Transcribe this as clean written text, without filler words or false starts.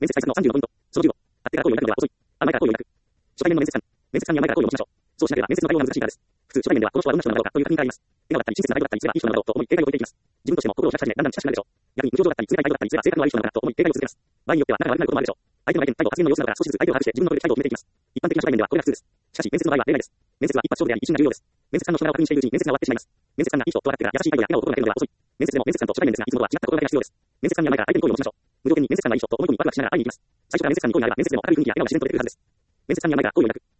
面接対策の36ポイント。その15。あってから好意を抱くのでは遅い。前から好意を抱く。初対面の面接官。面接官には前から好意を持ちましょう。そうしなければ面接の内容が難しいからです。普通初対面ではこの人はどんな人なのだろうかという確認からあります。笑顔だったり親切な態度だったりすればいい人なのだろうと思い警戒を置いていきます。自分としても心を開き始めだんだん近しくなるでしょう。逆に無表情だったり冷たい態度だったりすれば性格の悪い人なのかなと思い警戒を続けます。場合によっては仲が悪くなることもあるでしょう。相手の意見、態度、発言の様子などから少しずつ相手を把握して自分の取るべき態度を決めていきます。一般的な初対面ではこれが普通です。しかし面接の場合は例外です。面接は一発勝負であり一瞬が重要です。面接官の人柄を確認しているうちに面接が終わってしまいます。面接官がいい人と分かってから優しい態度や笑顔を心がけるのでは遅い。面接でも面接官と初対面ですがいつもとは違った心がけが必要です。面接官には前から相手に好意を持ちましょう。無条件に面接官がいい人と思い込みワクワクしながら会いに行きます。最初から面接官に好意があれば面接でも明るい雰囲気や笑顔が自然と出てくるはずです。面接官には前から好意を抱く。